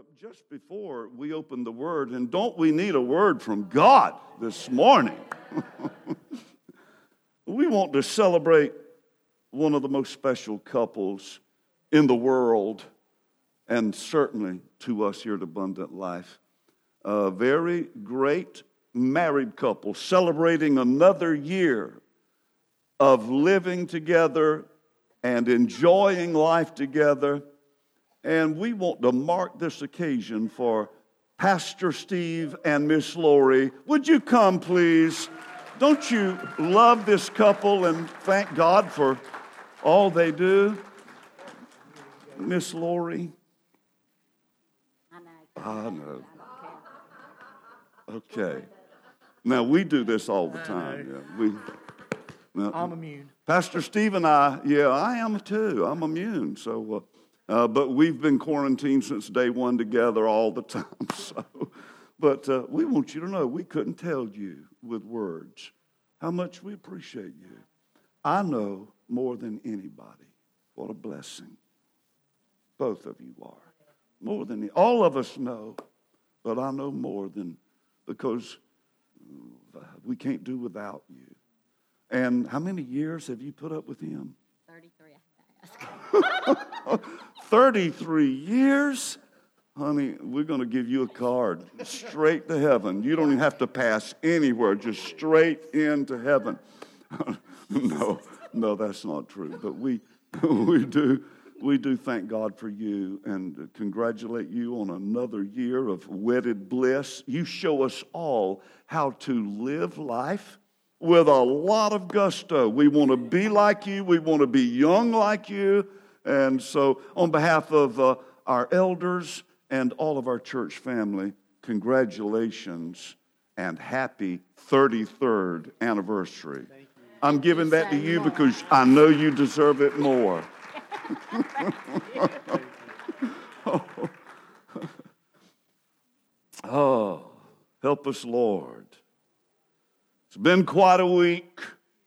just before we open the Word, and don't we need a word from God this morning? We want to celebrate one of the most special couples in the world, and certainly to us here at Abundant Life. A very great married couple celebrating another year of living together and enjoying life together. And we want to mark this occasion for Pastor Steve and Miss Lori. Would you come, please? Don't you love this couple and thank God for all they do? Miss Lori? I know. Okay. Now, we do this all the time. Yeah, I'm immune. Pastor Steve and I am too. I'm immune. So, but we've been quarantined since day one together all the time. So, but we want you to know we couldn't tell you with words how much we appreciate you. I know more than anybody what a blessing both of you are. More than all of us know, but I know more than because we can't do without you. And how many years have you put up with him? 33, I have to ask. 33 years? Honey, we're going to give you a card straight to heaven. You don't even have to pass anywhere, just straight into heaven. No, that's not true. But we do thank God for you and congratulate you on another year of wedded bliss. You show us all how to live life with a lot of gusto. We want to be like you. We want to be young like you. And so on behalf of our elders and all of our church family, congratulations and happy 33rd anniversary. I'm giving that to you because I know you deserve it more. Oh, help us, Lord. It's been quite a week.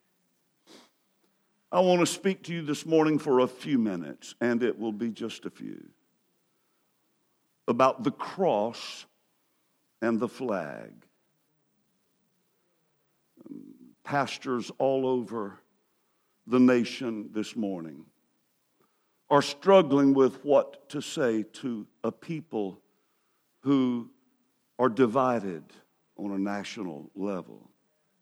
I want to speak to you this morning for a few minutes, and it will be just a few, about the cross and the flag. Pastors all over the nation this morning are struggling with what to say to a people who are divided on a national level.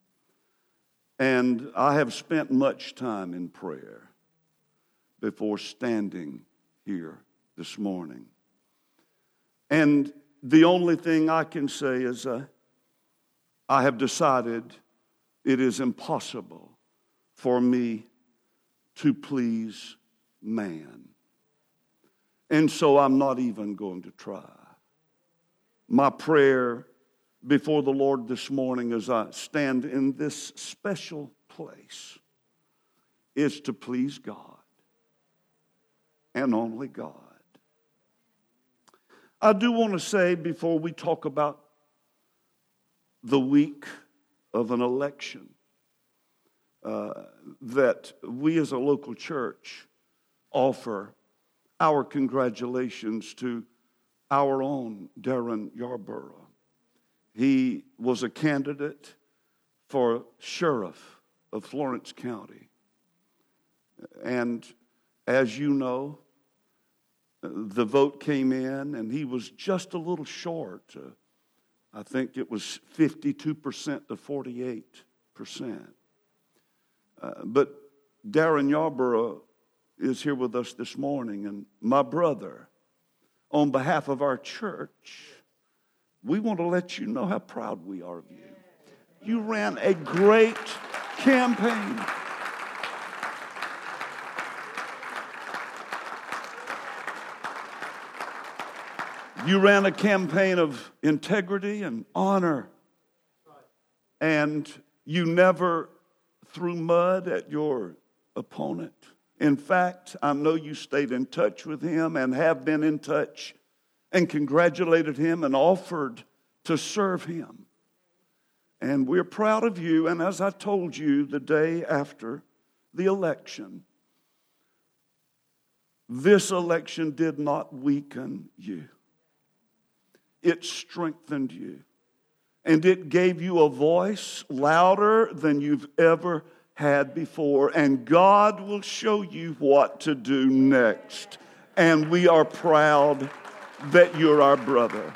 And I have spent much time in prayer before standing here this morning. And the only thing I can say is I have decided it is impossible for me to please man. And so I'm not even going to try. My prayer before the Lord this morning as I stand in this special place is to please God and only God. I do want to say before we talk about the week of an election that we as a local church offer our congratulations to our own Darren Yarborough. He was a candidate for sheriff of Florence County. And as you know, the vote came in and he was just a little short. I think it was 52% to 48%. But Darren Yarborough is here with us this morning. And my brother, on behalf of our church, we want to let you know how proud we are of you. You ran a great campaign. You ran a campaign of integrity and honor. And you never threw mud at your opponent. In fact, I know you stayed in touch with him and have been in touch and congratulated him and offered to serve him. And we're proud of you. And as I told you the day after the election, this election did not weaken you. it strengthened you. And it gave you a voice louder than you've ever had before. And God will show you what to do next. And we are proud that you're our brother.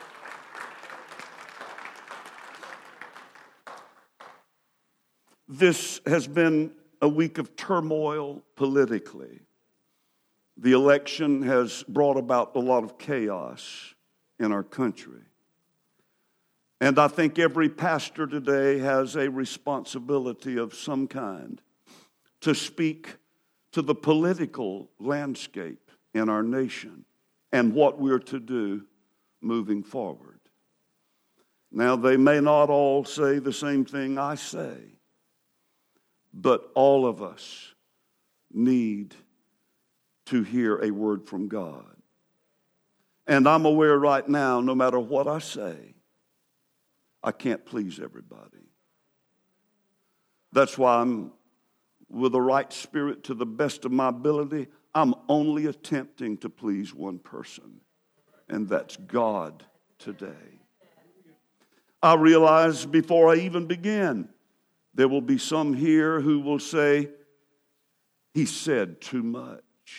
This has been a week of turmoil politically. The election has brought about a lot of chaos in our country. And I think every pastor today has a responsibility of some kind to speak to the political landscape in our nation and what we're to do moving forward. Now, they may not all say the same thing I say, but all of us need to hear a word from God. And I'm aware right now, no matter what I say, I can't please everybody. That's why I'm, with the right spirit, to the best of my ability, I'm only attempting to please one person, and that's God today. I realize before I even begin, there will be some here who will say, he said too much.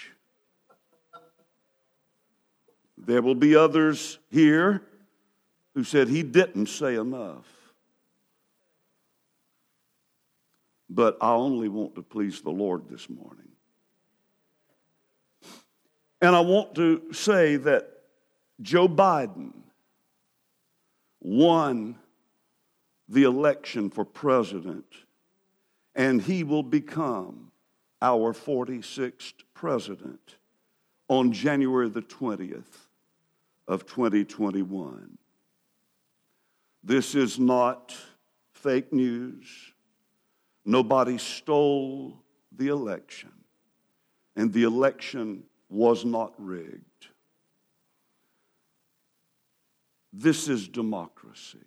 There will be others here who said he didn't say enough. But I only want to please the Lord this morning. And I want to say that Joe Biden won the election for president, and he will become our 46th president on January the 20th of 2021. This is not fake news. Nobody stole the election, and the election was not rigged. This is democracy.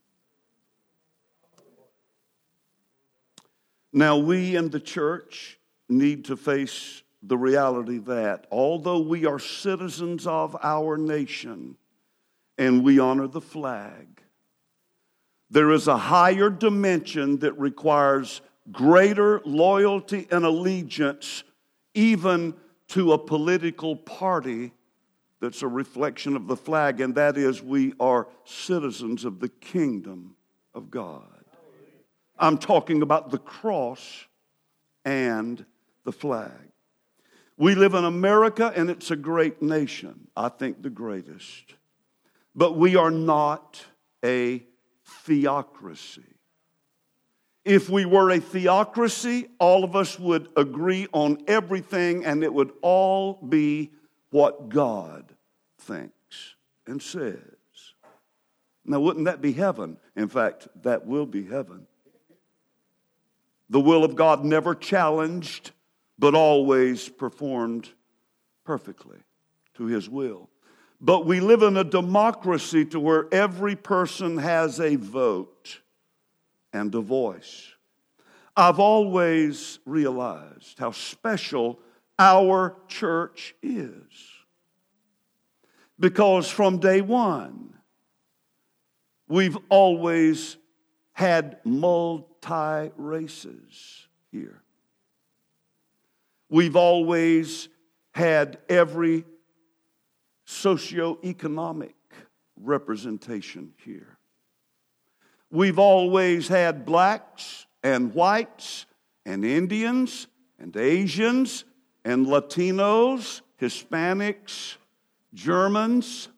Now, we in the church need to face the reality that although we are citizens of our nation and we honor the flag, there is a higher dimension that requires greater loyalty and allegiance even to a political party that's a reflection of the flag, and that is we are citizens of the kingdom of God. I'm talking about the cross and the flag. We live in America, and it's a great nation. I think the greatest. But we are not a theocracy. If we were a theocracy, all of us would agree on everything, and it would all be what God thinks and says. Now, wouldn't that be heaven? In fact, that will be heaven. The will of God never challenged, but always performed perfectly to His will. But we live in a democracy to where every person has a vote and a voice. I've always realized how special our church is. Because from day one, we've always had multi-races here. We've always had every socioeconomic representation here. We've always had blacks and whites and Indians and Asians and Latinos, Hispanics, Germans.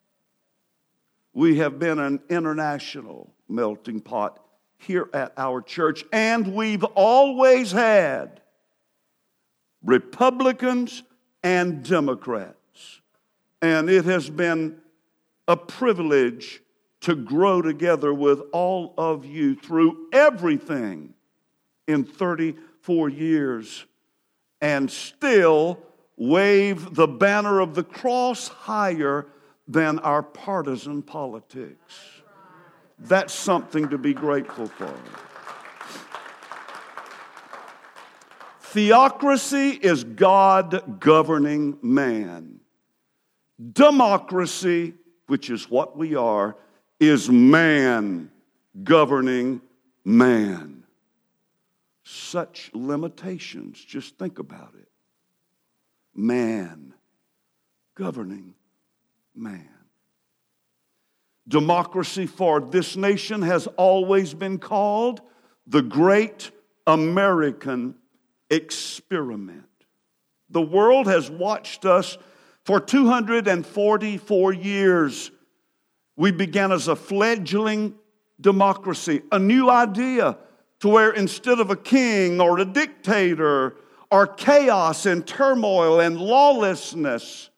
We have been an international melting pot here at our church, and we've always had Republicans and Democrats. And it has been a privilege to grow together with all of you through everything in 34 years and still wave the banner of the cross higher than our partisan politics. That's something to be grateful for. Theocracy is God governing man. Democracy which is what we are, is man governing man. Such limitations. Just think about it. Man governing man. Democracy for this nation has always been called the great American experiment. The world has watched us for 244 years. We began as a fledgling democracy, a new idea to where instead of a king or a dictator or chaos and turmoil and lawlessness,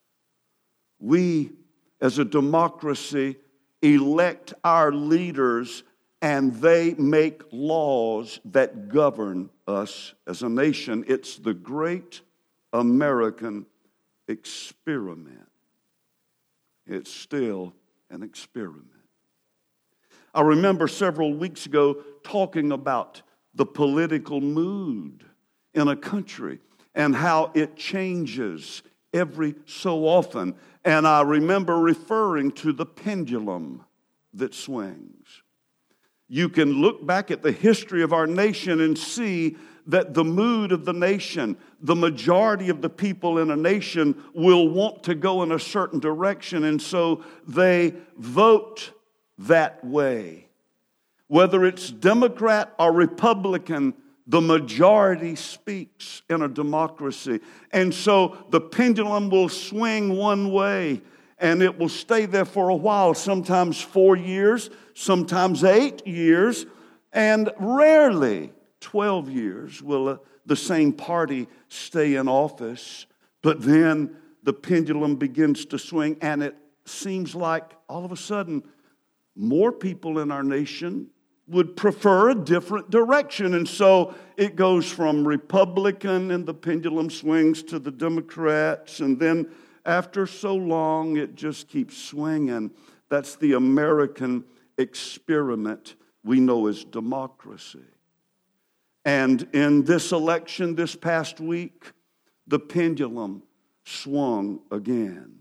we as a democracy elect our leaders and they make laws that govern us as a nation. It's the great American experiment. It's still an experiment. I remember several weeks ago talking about the political mood in a country and how it changes every so often. And I remember referring to the pendulum that swings. You can look back at the history of our nation and see that the mood of the nation, the majority of the people in a nation will want to go in a certain direction, and so they vote that way. Whether it's Democrat or Republican, the majority speaks in a democracy. And so the pendulum will swing one way, and it will stay there for a while, sometimes 4 years, sometimes 8 years, and rarely 12 years will the same party stay in office. But then the pendulum begins to swing, and it seems like all of a sudden more people in our nation would prefer a different direction. And so it goes from Republican and the pendulum swings to the Democrats, and then after so long it just keeps swinging. That's the American experiment we know as democracy. And in this election this past week, the pendulum swung again.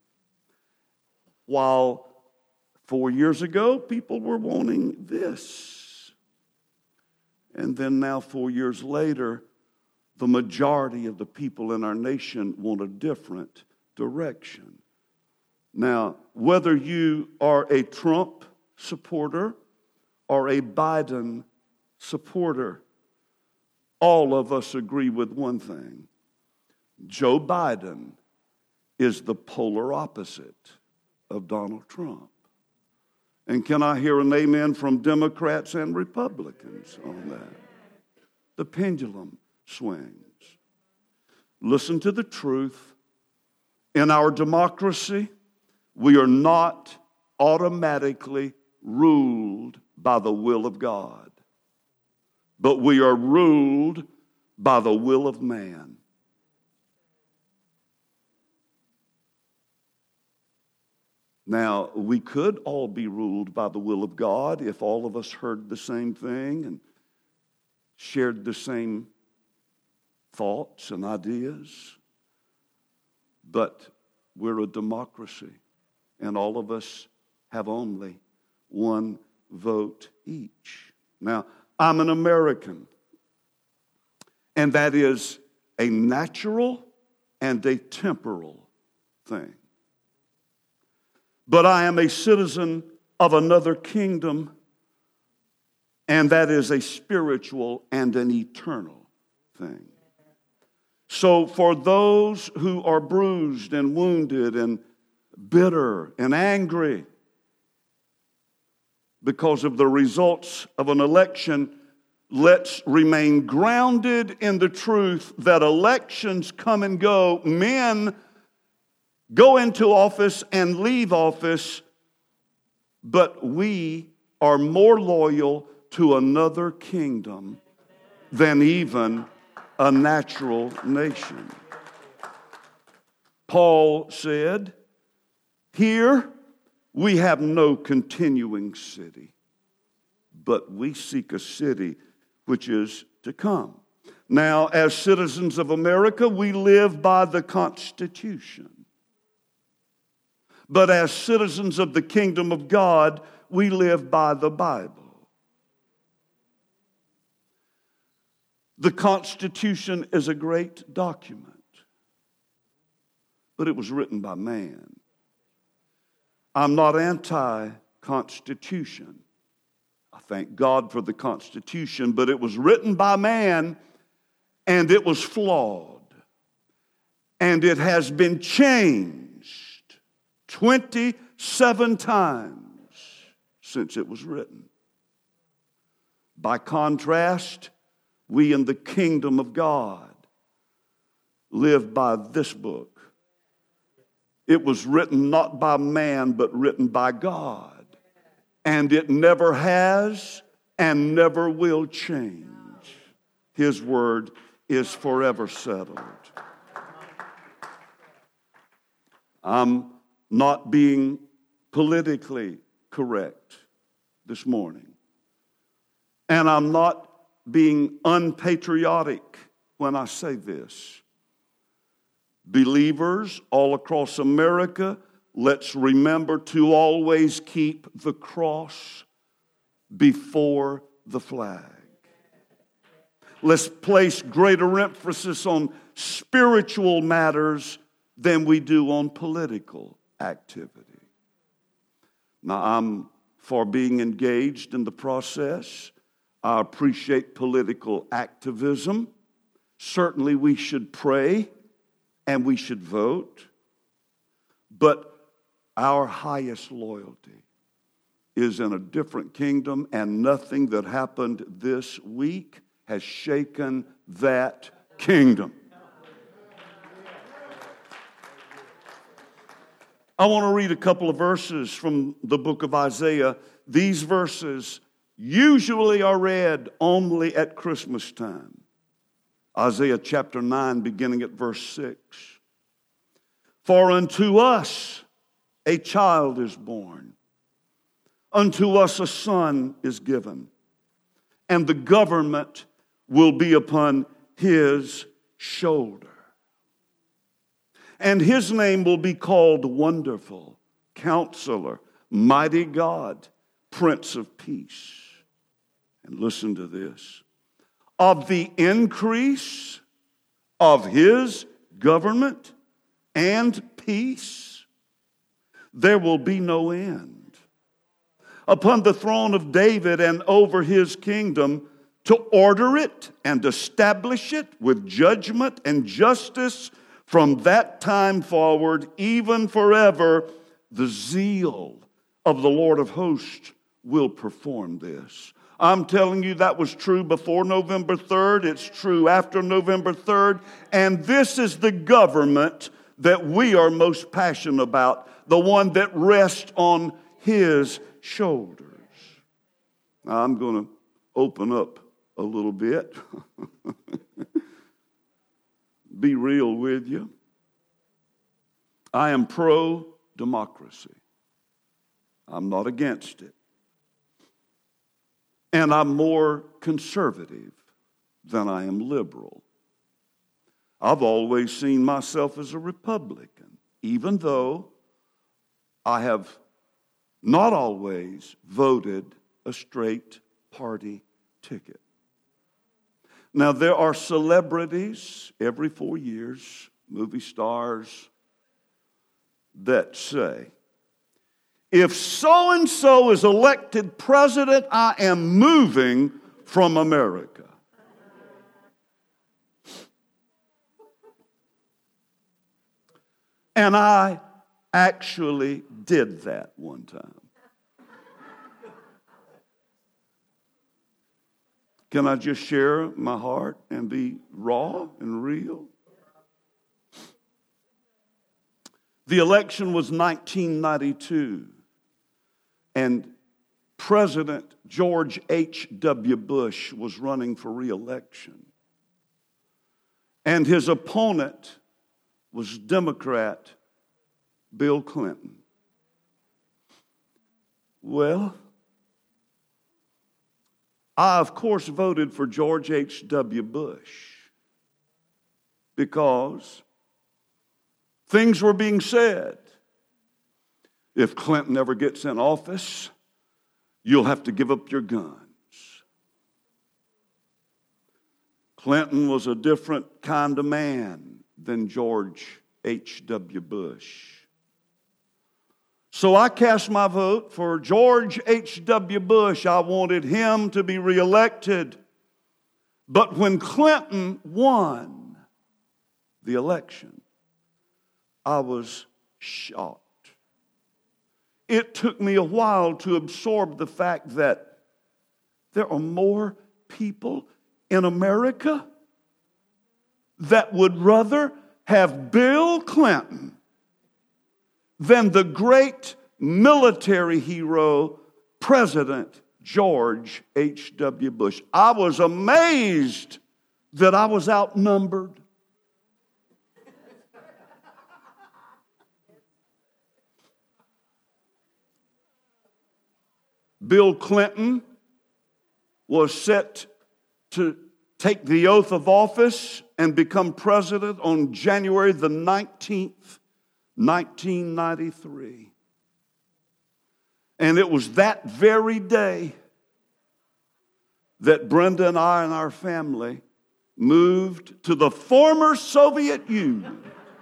While 4 years ago, people were wanting this. And then now 4 years later, the majority of the people in our nation want a different direction. Now, whether you are a Trump supporter or a Biden supporter, all of us agree with one thing. Joe Biden is the polar opposite of Donald Trump. And can I hear an amen from Democrats and Republicans on that? The pendulum swings. Listen to the truth. In our democracy, we are not automatically ruled by the will of God, but we are ruled by the will of man. Now, we could all be ruled by the will of God if all of us heard the same thing and shared the same thoughts and ideas. But we're a democracy, and all of us have only one vote each. Now, I'm an American, and that is a natural and a temporal thing. But I am a citizen of another kingdom, and that is a spiritual and an eternal thing. So for those who are bruised and wounded and bitter and angry because of the results of an election, let's remain grounded in the truth that elections come and go. Men go into office and leave office, but we are more loyal to another kingdom than even a natural nation. Paul said, "Here we have no continuing city, but we seek a city which is to come." Now, as citizens of America, we live by the Constitution. But as citizens of the kingdom of God, we live by the Bible. The Constitution is a great document, but it was written by man. I'm not anti-Constitution. I thank God for the Constitution, but it was written by man, and it was flawed. And it has been changed 27 times since it was written. By contrast, we in the kingdom of God live by this book. It was written not by man, but written by God. And it never has and never will change. His word is forever settled. I'm not being politically correct this morning. And I'm not being unpatriotic when I say this. Believers all across America, let's remember to always keep the cross before the flag. Let's place greater emphasis on spiritual matters than we do on political activity. Now, I'm for being engaged in the process. I appreciate political activism. Certainly we should pray and we should vote. But our highest loyalty is in a different kingdom, and nothing that happened this week has shaken that kingdom. I want to read a couple of verses from the book of Isaiah. These verses usually are read only at Christmas time. Isaiah chapter 9, beginning at verse 6. For unto us a child is born, unto us a son is given, and the government will be upon his shoulder. And his name will be called Wonderful, Counselor, Mighty God, Prince of Peace. And listen to this. Of the increase of his government and peace, there will be no end. Upon the throne of David and over his kingdom, to order it and establish it with judgment and justice from that time forward, even forever. The zeal of the Lord of hosts will perform this. I'm telling you, that was true before November 3rd. It's true after November 3rd. And this is the government that we are most passionate about, the one that rests on his shoulders. Now, I'm going to open up a little bit. Be real with you. I am pro-democracy. I'm not against it. And I'm more conservative than I am liberal. I've always seen myself as a Republican, even though I have not always voted a straight party ticket. Now, there are celebrities every 4 years, movie stars, that say, if so-and-so is elected president, I am moving from America. And I actually did that one time. Can I just share my heart and be raw and real? The election was 1992, and President George H.W. Bush was running for re-election. And his opponent was Democrat Bill Clinton. Well, I, of course, voted for George H.W. Bush because things were being said if Clinton ever gets in office, you'll have to give up your guns. Clinton was a different kind of man than George H.W. Bush. So I cast my vote for George H.W. Bush. I wanted him to be reelected. But when Clinton won the election, I was shocked. It took me a while to absorb the fact that there are more people in America that would rather have Bill Clinton than the great military hero, President George H.W. Bush. I was amazed that I was outnumbered. Bill Clinton was set to take the oath of office and become president on January the 19th, 1993. And it was that very day that Brenda and I and our family moved to the former Soviet Union.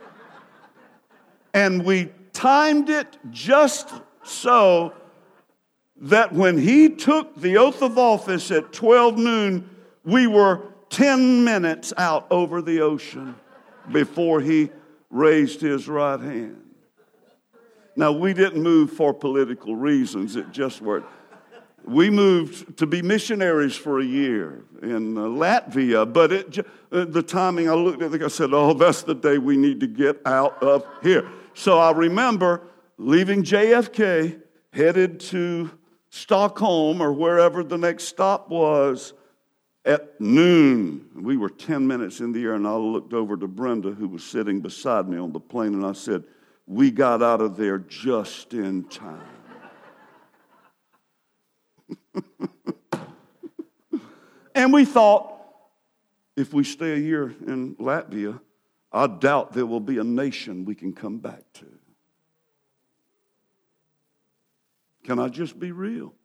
And we timed it just so that when he took the oath of office at 12 noon, we were 10 minutes out over the ocean before he raised his right hand. Now, we didn't move for political reasons. It just worked. We moved to be missionaries for a year in Latvia, but the timing, I looked at it, I said, oh, that's the day we need to get out of here. So I remember leaving JFK, headed to Stockholm or wherever the next stop was at noon. We were 10 minutes in the air, and I looked over to Brenda, who was sitting beside me on the plane, and I said, we got out of there just in time. And we thought, if we stay a year in Latvia, I doubt there will be a nation we can come back to. Can I just be real?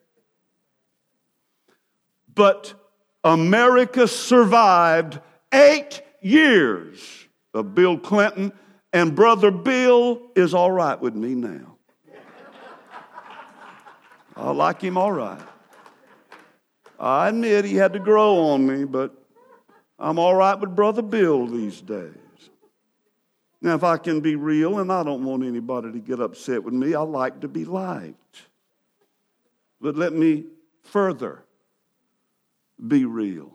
But America survived 8 years of Bill Clinton, and Brother Bill is all right with me now. I like him all right. I admit he had to grow on me, but I'm all right with Brother Bill these days. Now, if I can be real, and I don't want anybody to get upset with me, I like to be liked. But let me further be real.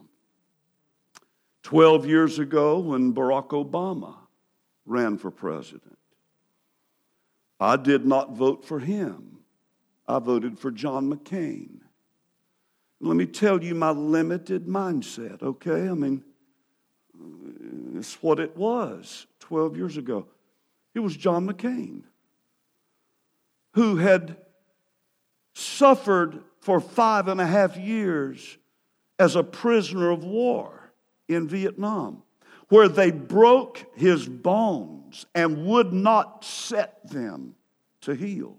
12 years ago, when Barack Obama ran for president, I did not vote for him. I voted for John McCain. Let me tell you my limited mindset, okay? I mean, it's what it was 12 years ago. It was John McCain, who had suffered for 5.5 years as a prisoner of war in Vietnam, where they broke his bones and would not set them to heal.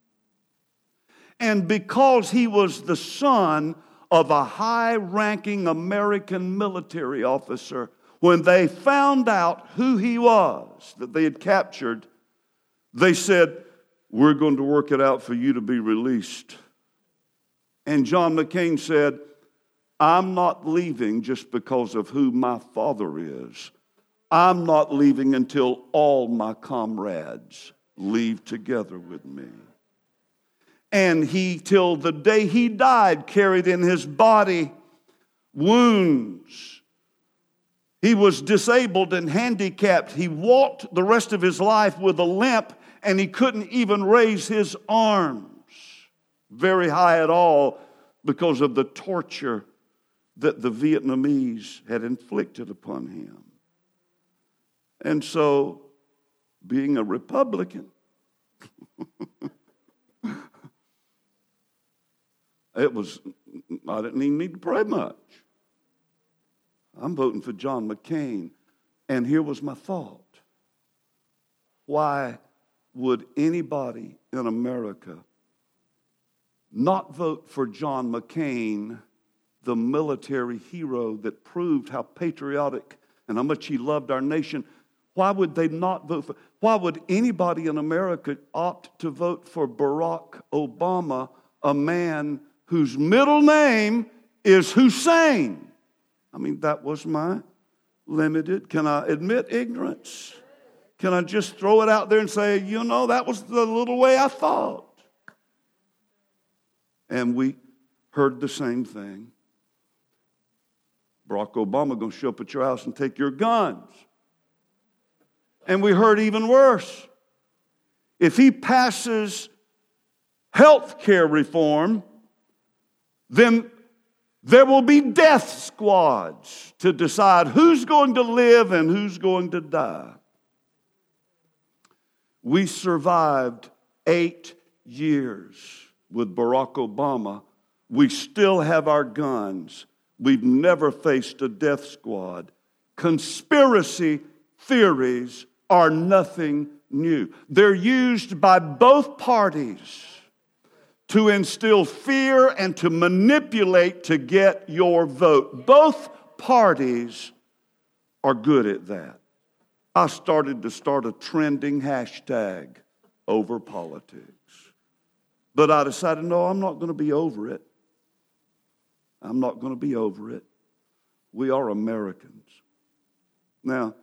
And because he was the son of a high-ranking American military officer, when they found out who he was that they had captured, they said, we're going to work it out for you to be released. And John McCain said, I'm not leaving just because of who my father is. I'm not leaving until all my comrades leave together with me. And he, till the day he died, carried in his body wounds. He was disabled and handicapped. He walked the rest of his life with a limp, and he couldn't even raise his arms very high at all because of the torture that the Vietnamese had inflicted upon him. And so, being a Republican, I didn't even need to pray much. I'm voting for John McCain. And here was my thought. Why would anybody in America not vote for John McCain, the military hero that proved how patriotic and how much he loved our nation? Why would they not vote for? Why would anybody in America opt to vote for Barack Obama, a man whose middle name is Hussein? I mean, that was my limited, can I admit, ignorance. Can I just throw it out there and say, that was the little way I thought? And we heard the same thing. Barack Obama going to show up at your house and take your guns. And we heard even worse. If he passes health care reform, then there will be death squads to decide who's going to live and who's going to die. We survived 8 years with Barack Obama. We still have our guns. We've never faced a death squad. Conspiracy theories are nothing new. They're used by both parties to instill fear and to manipulate to get your vote. Both parties are good at that. I started to a trending hashtag over politics. But I decided, no, I'm not going to be over it. I'm not going to be over it. We are Americans. Now,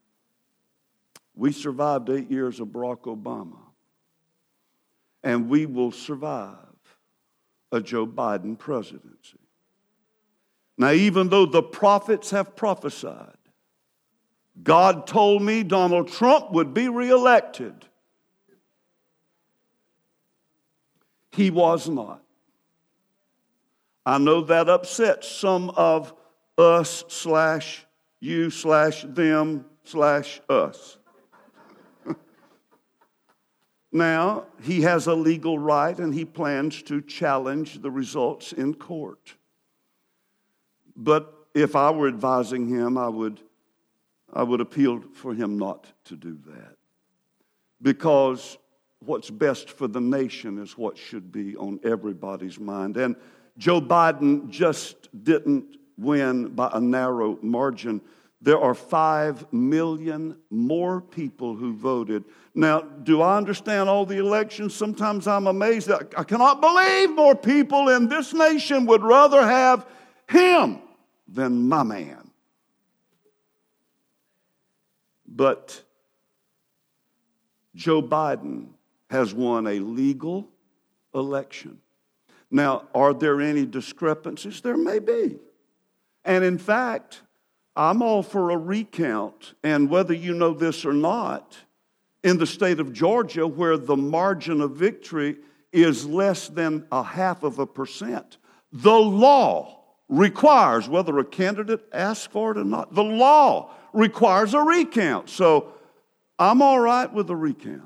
we survived 8 years of Barack Obama. And we will survive a Joe Biden presidency. Now, even though the prophets have prophesied, God told me Donald Trump would be reelected. He was not. I know that upsets some of us/you/them/us. Now, he has a legal right and he plans to challenge the results in court. But if I were advising him, I would appeal for him not to do that. Because what's best for the nation is what should be on everybody's mind. And Joe Biden just didn't win by a narrow margin. There are 5 million more people who voted. Now, do I understand all the elections? Sometimes I'm amazed. I cannot believe more people in this nation would rather have him than my man. But Joe Biden has won a legal election. Now, are there any discrepancies? There may be. And in fact, I'm all for a recount. And whether you know this or not, in the state of Georgia, where the margin of victory is less than 0.5%, the law requires, whether a candidate asks for it or not, the law requires a recount. So I'm all right with a recount.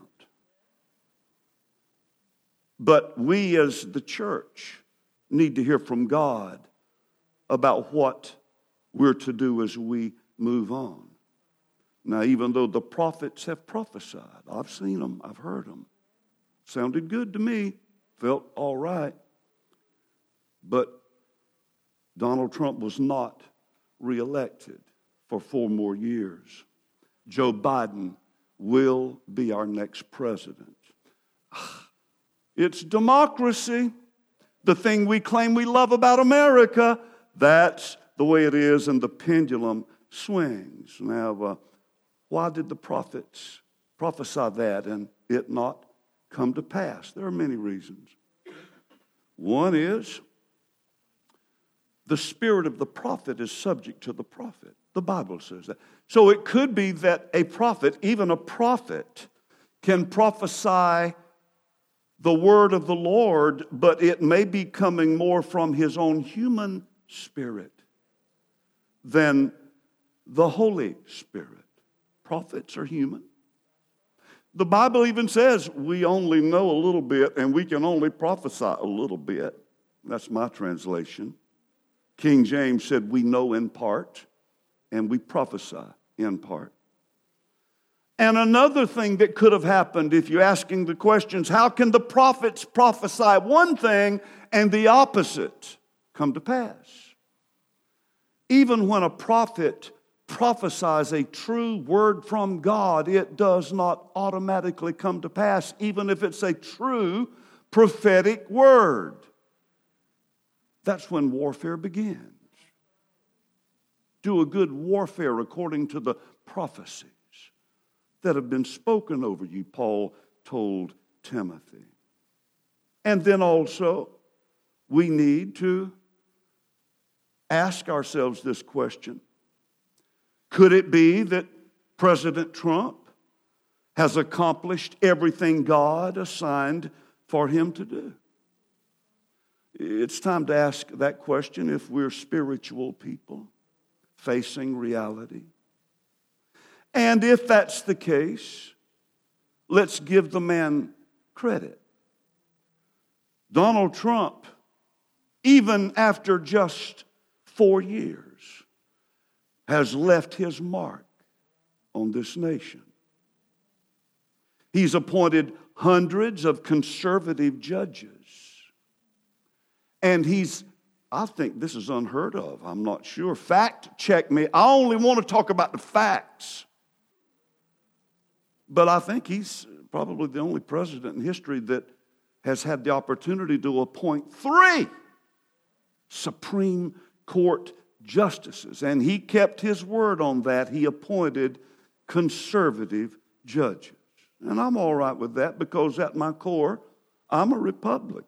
But we as the church need to hear from God about what we're to do as we move on. Now, even though the prophets have prophesied, I've seen them, I've heard them. Sounded good to me, felt all right. But Donald Trump was not reelected for 4 more years. Joe Biden will be our next president. It's democracy, the thing we claim we love about America. That's the way it is, and the pendulum swings. Now, why did the prophets prophesy that and it not come to pass? There are many reasons. One is the spirit of the prophet is subject to the prophet. The Bible says that. So it could be that a prophet, even a prophet, can prophesy the word of the Lord, but it may be coming more from his own human spirit than the Holy Spirit. Prophets are human. The Bible even says we only know a little bit and we can only prophesy a little bit. That's my translation. King James said we know in part and we prophesy in part. And another thing that could have happened, if you're asking the questions, how can the prophets prophesy one thing and the opposite come to pass? Even when a prophet prophesies a true word from God, it does not automatically come to pass, even if it's a true prophetic word. That's when warfare begins. Do a good warfare according to the prophecies that have been spoken over you, Paul told Timothy. And then also, we need to ask ourselves this question. Could it be that President Trump has accomplished everything God assigned for him to do? It's time to ask that question if we're spiritual people facing reality. And if that's the case, let's give the man credit. Donald Trump, even after just 4 years, has left his mark on this nation. He's appointed hundreds of conservative judges. And I think this is unheard of. I'm not sure. Fact check me. I only want to talk about the facts. But I think he's probably the only president in history that has had the opportunity to appoint 3 Supreme Court justices. And he kept his word on that. He appointed conservative judges. And I'm all right with that because at my core, I'm a Republican.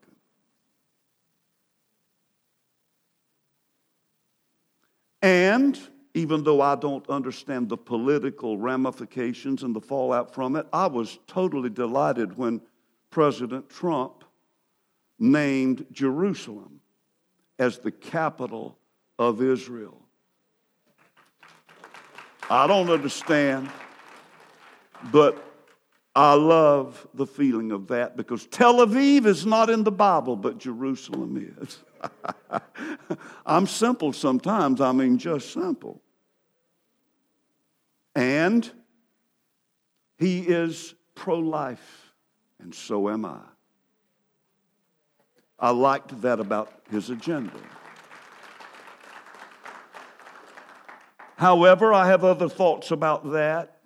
And even though I don't understand the political ramifications and the fallout from it, I was totally delighted when President Trump named Jerusalem as the capital of Israel. I don't understand, but I love the feeling of that because Tel Aviv is not in the Bible, but Jerusalem is. I'm simple sometimes. I mean, just simple. And he is pro-life, and so am I. I liked that about his agenda. However, I have other thoughts about that.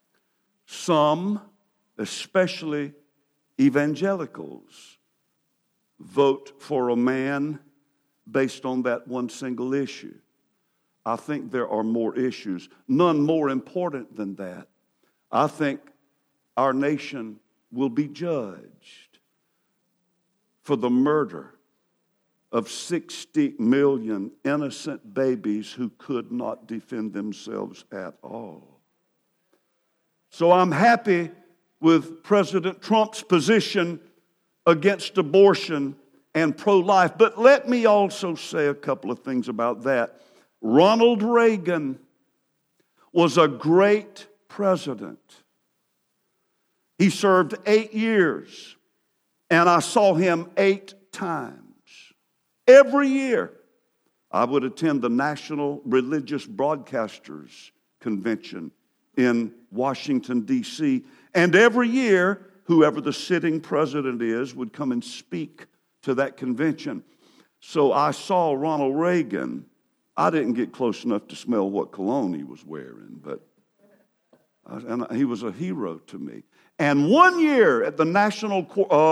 Some, especially evangelicals, vote for a man based on that one single issue. I think there are more issues, none more important than that. I think our nation will be judged for the murder of 60 million innocent babies who could not defend themselves at all. So I'm happy with President Trump's position against abortion and pro-life. But let me also say a couple of things about that. Ronald Reagan was a great president. He served 8 years, and I saw him 8 times. Every year, I would attend the National Religious Broadcasters Convention in Washington, D.C., and every year, whoever the sitting president is would come and speak to that convention. So I saw Ronald Reagan. I didn't get close enough to smell what cologne he was wearing, but he was a hero to me. And one year at the National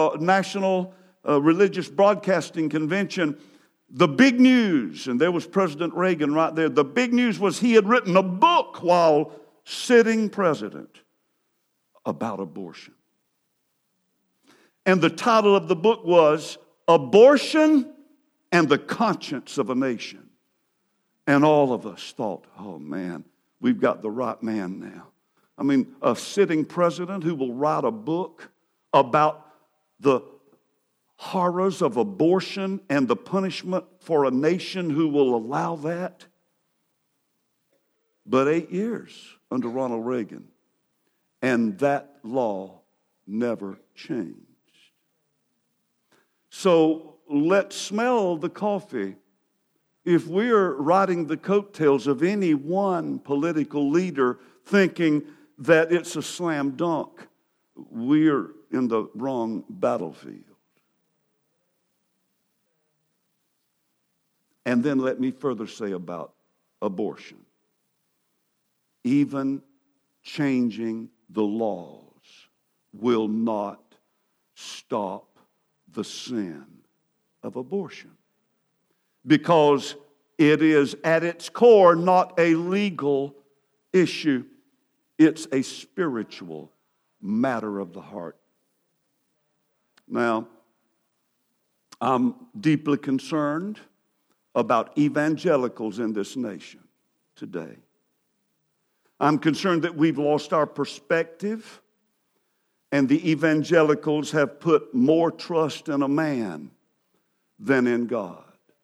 Religious Broadcasting Convention, the big news, and there was President Reagan right there, the big news was he had written a book while sitting president about abortion. And the title of the book was Abortion and the Conscience of a Nation. And all of us thought, oh man, we've got the right man now. I mean, a sitting president who will write a book about the horrors of abortion and the punishment for a nation who will allow that. But 8 years under Ronald Reagan, and that law never changed. So let's smell the coffee. If we're riding the coattails of any one political leader thinking that it's a slam dunk, we're in the wrong battlefield. And then let me further say about abortion. Even changing the laws will not stop the sin of abortion, because it is at its core not a legal issue, it's a spiritual matter of the heart. Now, I'm deeply concerned about evangelicals in this nation today. I'm concerned that we've lost our perspective, and the evangelicals have put more trust in a man than in God.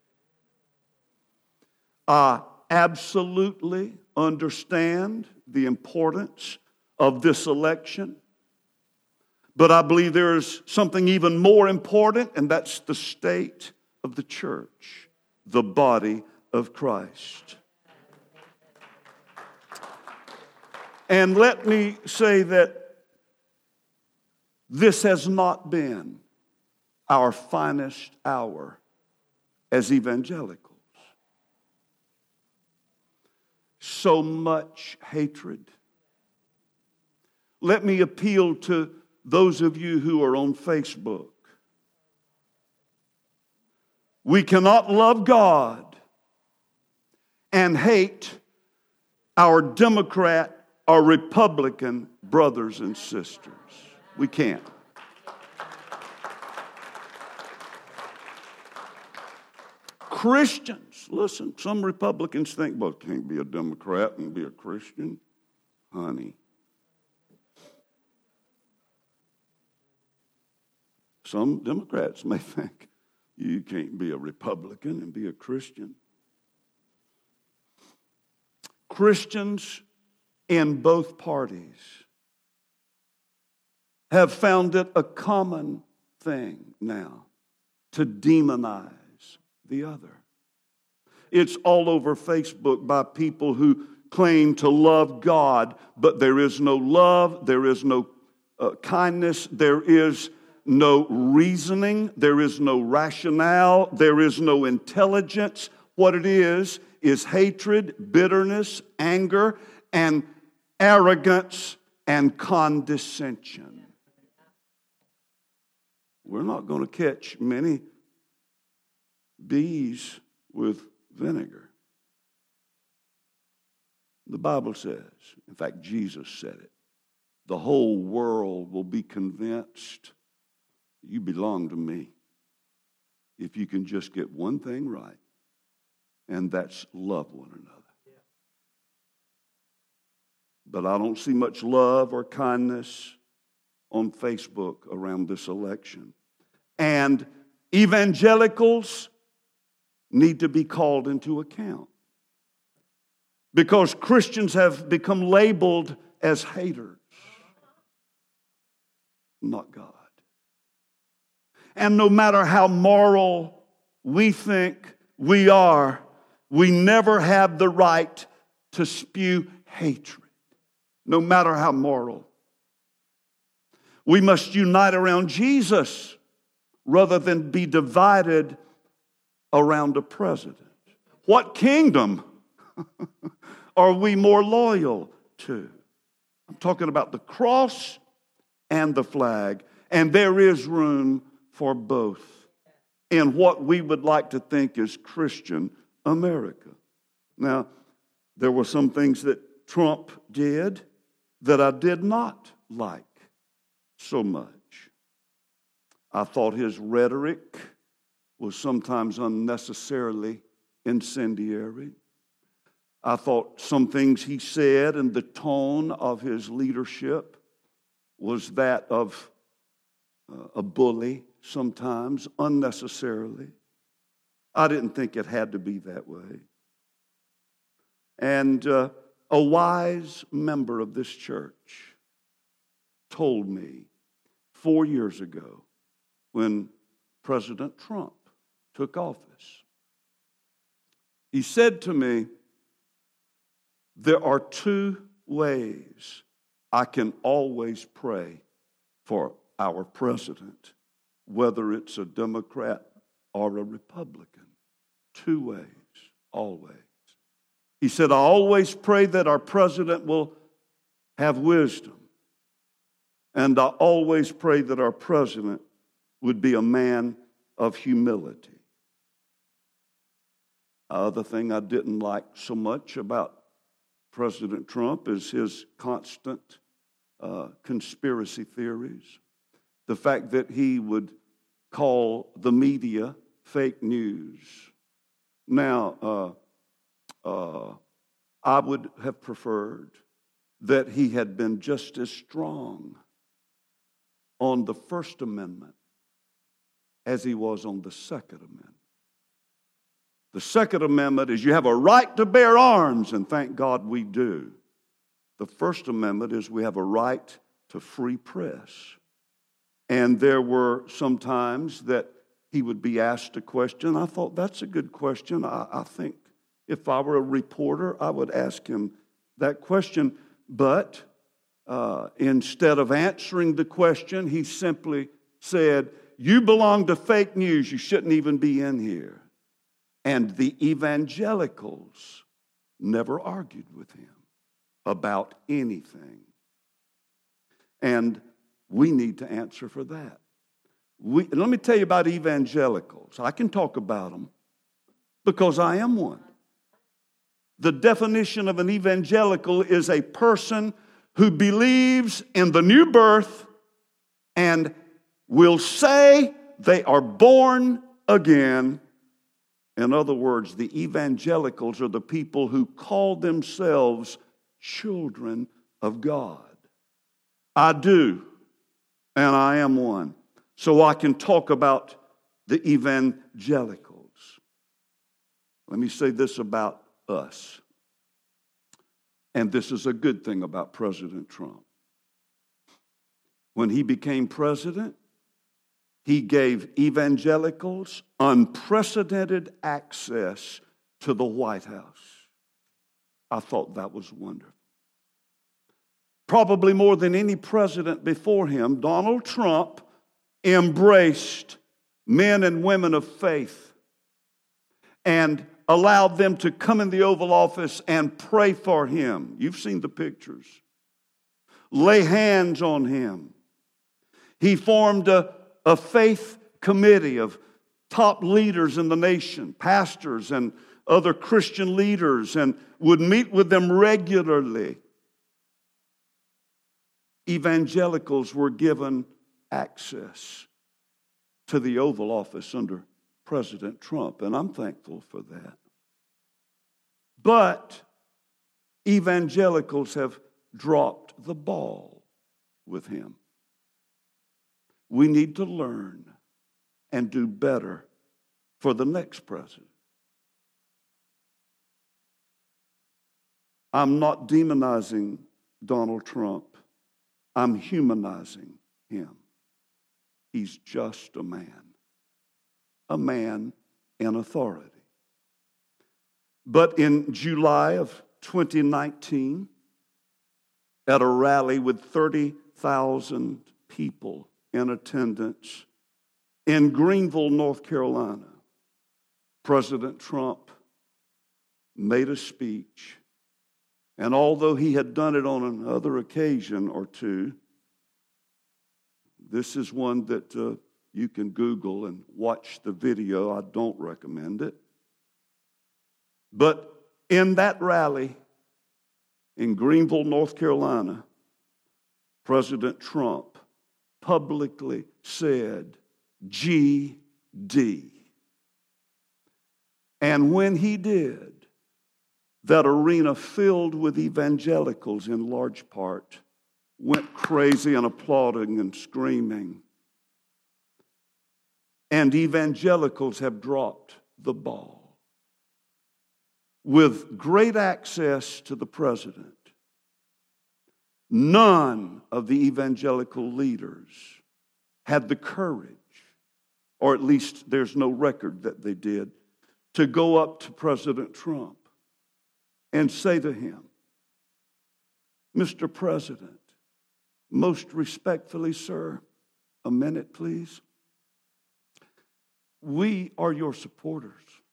I absolutely understand the importance of this election, but I believe there is something even more important, and that's the state of the church, the body of Christ. And let me say that this has not been our finest hour as evangelicals. So much hatred. Let me appeal to those of you who are on Facebook. We cannot love God and hate our Democrat or Republican brothers and sisters. We can't. Christians, listen, some Republicans think, well, can't be a Democrat and be a Christian. Honey. Some Democrats may think you can't be a Republican and be a Christian. Christians in both parties have found it a common thing now to demonize the other. It's all over Facebook by people who claim to love God, but there is no love, there is no kindness, there is no reasoning, there is no rationale, there is no intelligence. What it is hatred, bitterness, anger, and arrogance and condescension. We're not going to catch many bees with vinegar. The Bible says, in fact, Jesus said it, the whole world will be convinced you belong to me if you can just get one thing right, and that's love one another. But I don't see much love or kindness on Facebook around this election. And evangelicals need to be called into account, because Christians have become labeled as haters, not God. And no matter how moral we think we are, we never have the right to spew hatred, no matter how moral. We must unite around Jesus rather than be divided around a president. What kingdom are we more loyal to? I'm talking about the cross and the flag, and there is room for both in what we would like to think is Christian America. Now, there were some things that Trump did that I did not like so much. I thought his rhetoric was sometimes unnecessarily incendiary. I thought some things he said and the tone of his leadership was that of a bully, sometimes unnecessarily. I didn't think it had to be that way. And a wise member of this church told me 4 years ago when President Trump took office. He said to me, there are two ways I can always pray for our president, whether it's a Democrat or a Republican. Two ways, always. He said, I always pray that our president will have wisdom. And I always pray that our president would be a man of humility. Other thing I didn't like so much about President Trump is his constant conspiracy theories. The fact that he would call the media fake news. Now, I would have preferred that he had been just as strong on the First Amendment as he was on the Second Amendment. The Second Amendment is you have a right to bear arms, and thank God we do. The First Amendment is we have a right to free press. And there were some times that he would be asked a question. I thought, that's a good question. I think if I were a reporter, I would ask him that question. But instead of answering the question, he simply said, you belong to fake news. You shouldn't even be in here. And the evangelicals never argued with him about anything. And we need to answer for that. Let me tell you about evangelicals. I can talk about them because I am one. The definition of an evangelical is a person who believes in the new birth and will say they are born again. In other words, the evangelicals are the people who call themselves children of God. I do, and I am one. So I can talk about the evangelicals. Let me say this about us. And this is a good thing about President Trump. When he became president, he gave evangelicals unprecedented access to the White House. I thought that was wonderful. Probably more than any president before him, Donald Trump embraced men and women of faith and allowed them to come in the Oval Office and pray for him. You've seen the pictures. Lay hands on him. He formed a faith committee of top leaders in the nation, pastors and other Christian leaders, and would meet with them regularly. Evangelicals were given access to the Oval Office under President Trump, and I'm thankful for that. But evangelicals have dropped the ball with him. We need to learn and do better for the next president. I'm not demonizing Donald Trump. I'm humanizing him. He's just a man in authority. But in July of 2019, at a rally with 30,000 people in attendance in Greenville, North Carolina, President Trump made a speech. And although he had done it on another occasion or two, this is one that you can Google and watch the video. I don't recommend it. But in that rally in Greenville, North Carolina, President Trump publicly said, GD. And when he did, that arena filled with evangelicals in large part went crazy and applauding and screaming. And evangelicals have dropped the ball. With great access to the president, none of the evangelical leaders had the courage, or at least there's no record that they did, to go up to President Trump and say to him, Mr. President, Most respectfully, sir, a minute, please. We are your supporters.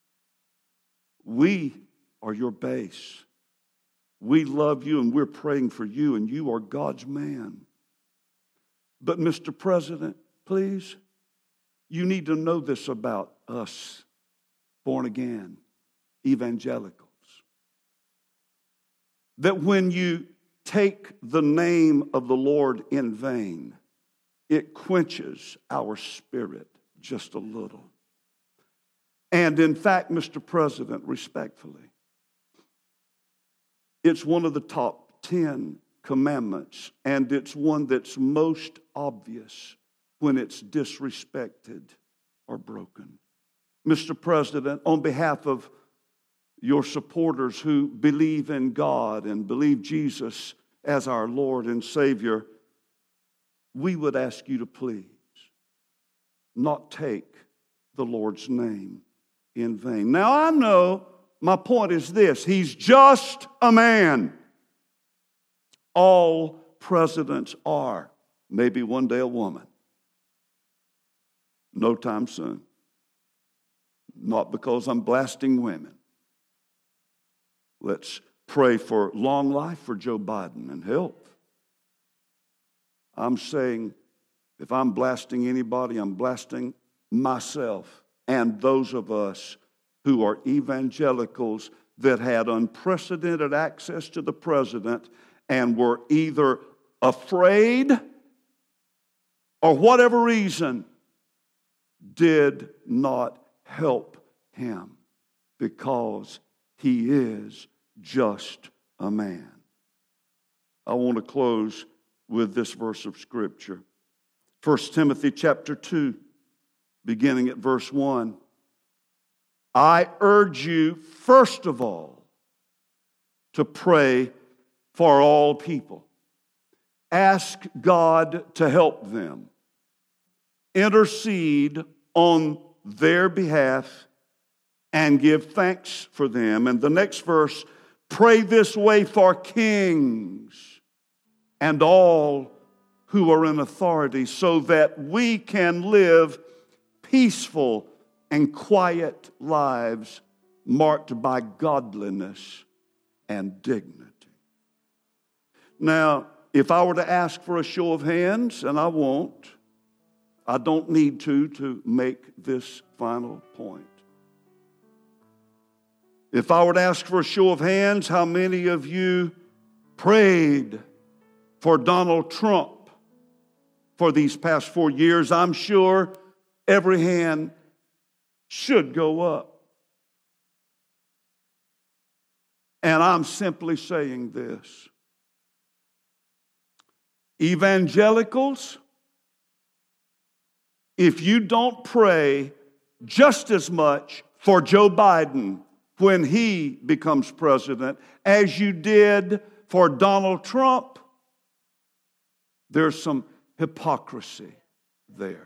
We are your base. We love you and we're praying for you, and you are God's man. But, Mr. President, please, you need to know this about us, born again evangelicals. That when you take the name of the Lord in vain, it quenches our spirit just a little. And in fact, Mr. President, respectfully, it's one of the top 10 commandments, and it's one that's most obvious when it's disrespected or broken. Mr. President, on behalf of your supporters who believe in God and believe Jesus as our Lord and Savior, we would ask you to please not take the Lord's name in vain. Now, I know my point is this: He's just a man. All presidents are. Maybe one day a woman. No time soon. Not because I'm blasting women. Let's pray for long life for Joe Biden and health. I'm saying, if I'm blasting anybody, I'm blasting myself and those of us who are evangelicals that had unprecedented access to the president and were either afraid or whatever reason did not help him because he is just a man. I want to close with this verse of Scripture. 1 Timothy chapter 2, beginning at verse 1. I urge you, first of all, to pray for all people. Ask God to help them. Intercede on their behalf and give thanks for them. And the next verse, pray this way for kings and all who are in authority, so that we can live peaceful and quiet lives marked by godliness and dignity. Now, if I were to ask for a show of hands, and I won't, I don't need to make this final point. If I were to ask for a show of hands, how many of you prayed for Donald Trump for these past 4 years? I'm sure every hand should go up. And I'm simply saying this. Evangelicals, if you don't pray just as much for Joe Biden when he becomes president as you did for Donald Trump, there's some hypocrisy there.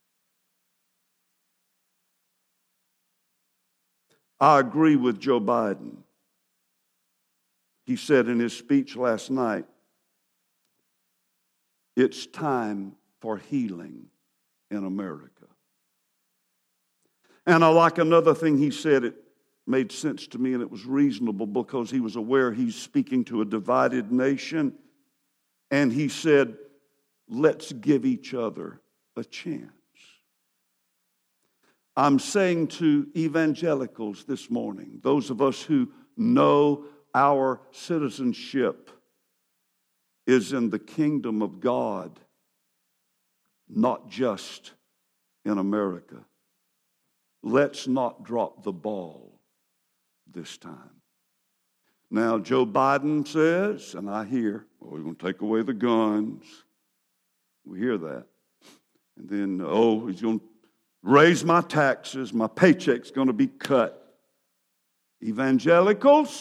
I agree with Joe Biden. He said in his speech last night, it's time for healing in America. And I like another thing he said. It made sense to me, and it was reasonable because he was aware he's speaking to a divided nation. And he said, let's give each other a chance. I'm saying to evangelicals this morning, those of us who know our citizenship is in the kingdom of God, not just in America. Let's not drop the ball this time. Now, Joe Biden says, and I hear, well, we're going to take away the guns. We hear that. And then, he's going to raise my taxes. My paycheck's going to be cut. Evangelicals,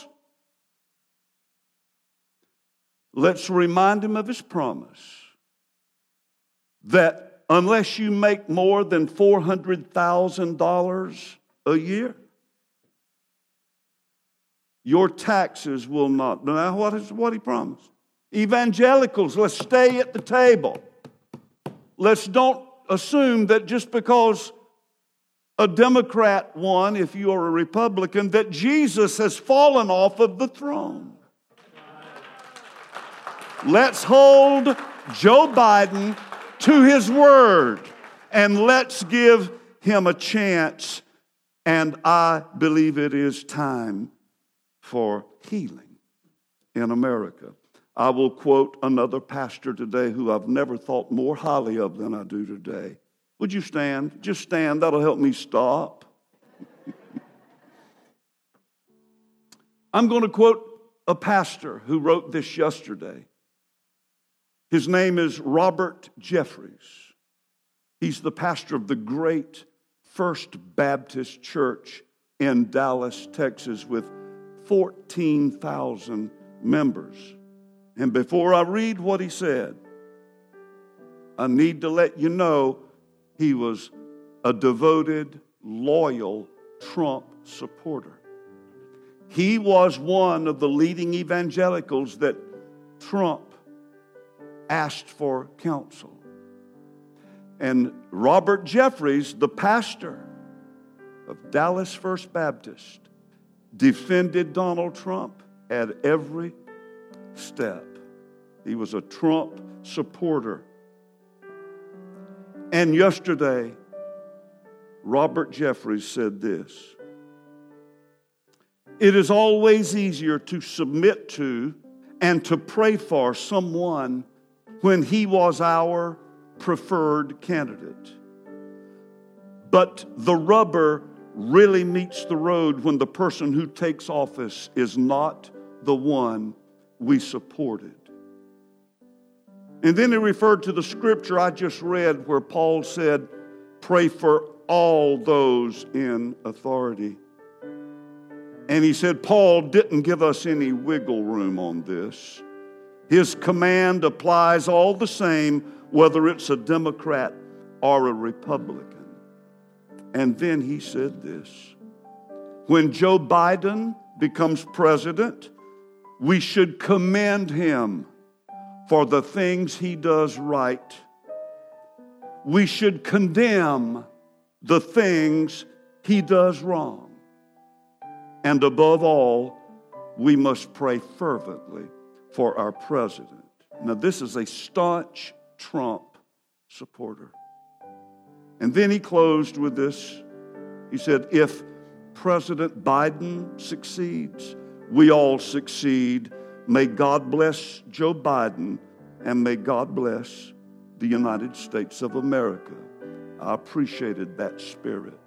let's remind him of his promise that unless you make more than $400,000 a year, your taxes will not. Now, what he promised? Evangelicals, let's stay at the table. Let's don't assume that just because a Democrat won, if you are a Republican, that Jesus has fallen off of the throne. Let's hold Joe Biden to his word, and let's give him a chance. And I believe it is time for healing in America. I will quote another pastor today who I've never thought more highly of than I do today. Would you stand? Just stand. That'll help me stop. I'm going to quote a pastor who wrote this yesterday. His name is Robert Jeffress. He's the pastor of the great First Baptist Church in Dallas, Texas, with 14,000 members. And before I read what he said, I need to let you know he was a devoted, loyal Trump supporter. He was one of the leading evangelicals that Trump asked for counsel. And Robert Jeffress, the pastor of Dallas First Baptist, defended Donald Trump at every step. He was a Trump supporter. And yesterday, Robert Jeffress said this: "It is always easier to submit to and to pray for someone when he was our preferred candidate. But the rubber really meets the road when the person who takes office is not the one we supported." And then he referred to the scripture I just read where Paul said, "Pray for all those in authority." And he said Paul didn't give us any wiggle room on this. His command applies all the same, whether it's a Democrat or a Republican. And then he said this: when Joe Biden becomes president, we should commend him for the things he does right. We should condemn the things he does wrong. And above all, we must pray fervently for our president. Now, this is a staunch Trump supporter. And then he closed with this. He said, if President Biden succeeds, we all succeed. May God bless Joe Biden, and may God bless the United States of America. I appreciated that spirit.